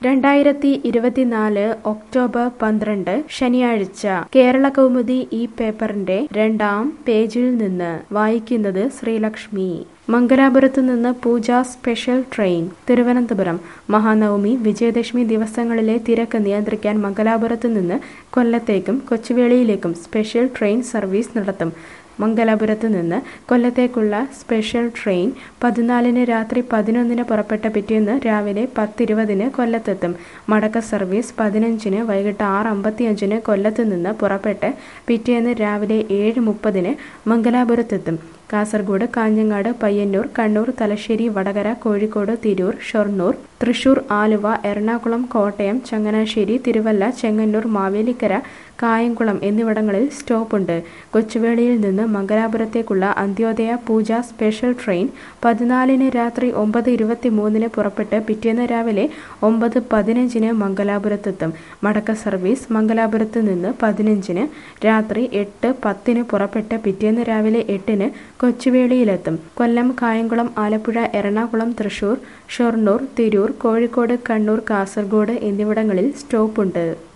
2024 October 12 ശനിയാഴ്ച കേരള കൗമുദി ഈ പേപ്പറിന്റെ 2-ാം പേജിൽ നിന്ന് വായിക്കുന്നത് ശ്രീലക്ഷ്മി. മംഗലാപുരത്തു നിന്ന് പൂജ സ്പെഷ്യൽ ട്രെയിൻ. തിരുവനന്തപുരം. മഹാനവമി, വിജയദശമി ദിവസങ്ങളിലെ തിരക്ക് നിയന്ത്രിക്കാൻ മംഗലാപുരത്തു നിന്ന് കൊല്ലത്തേക്കും കൊച്ചുവേളിയിലേക്കും സ്പെഷ്യൽ ട്രെയിൻ സർവീസ് നടത്തും. മംഗലാപുരത്ത് നിന്ന് കൊല്ലത്തേക്കുള്ള സ്പെഷ്യൽ ട്രെയിൻ 14-ന് രാത്രി 11-ന് പുറപ്പെട്ട പിറ്റേന്ന് രാവിലെ 10:20-ന് കൊല്ലത്തെത്തും. മടക്ക സർവീസ് 15-ന് വൈകിട്ട് 6:55-ന് കൊല്ലത്ത് നിന്ന് പുറപ്പെട്ട് പിറ്റേന്ന് രാവിലെ 7:30-ന് മംഗലാപുരത്തെത്തും. കാസർഗോഡ്, കാഞ്ഞങ്ങാട്, പയ്യന്നൂർ, കണ്ണൂർ, തലശ്ശേരി, വടകര, കോഴിക്കോട്, തിരൂർ, ഷൊർണൂർ, തൃശൂർ, ആലുവ, എറണാകുളം, കോട്ടയം, ചങ്ങനാശ്ശേരി, തിരുവല്ല, ചെങ്ങന്നൂർ, മാവേലിക്കര, കായംകുളം എന്നിവിടങ്ങളിൽ സ്റ്റോപ്പുണ്ട്. കൊച്ചുവേളിയിൽ നിന്ന് മംഗലാപുരത്തേക്കുള്ള അന്ത്യോദയ പൂജ സ്പെഷ്യൽ ട്രെയിൻ 14-ന് രാത്രി 9:23-ന് പുറപ്പെട്ട് പിറ്റേന്ന് രാവിലെ 9:15-ന് മംഗലാപുരത്തെത്തും. മടക്ക സർവീസ് മംഗലാപുരത്ത് നിന്ന് 15-ന് രാത്രി 8:10-ന് പുറപ്പെട്ട് പിറ്റേന്ന് രാവിലെ 8-ന് കൊച്ചുവേളിയിലെത്തും. കൊല്ലം, കായംകുളം, ആലപ്പുഴ, എറണാകുളം, തൃശൂർ, ഷൊർണൂർ, തിരൂർ, കോഴിക്കോട്, കണ്ണൂർ, കാസർഗോഡ് എന്നിവിടങ്ങളിൽ സ്റ്റോപ്പുണ്ട്.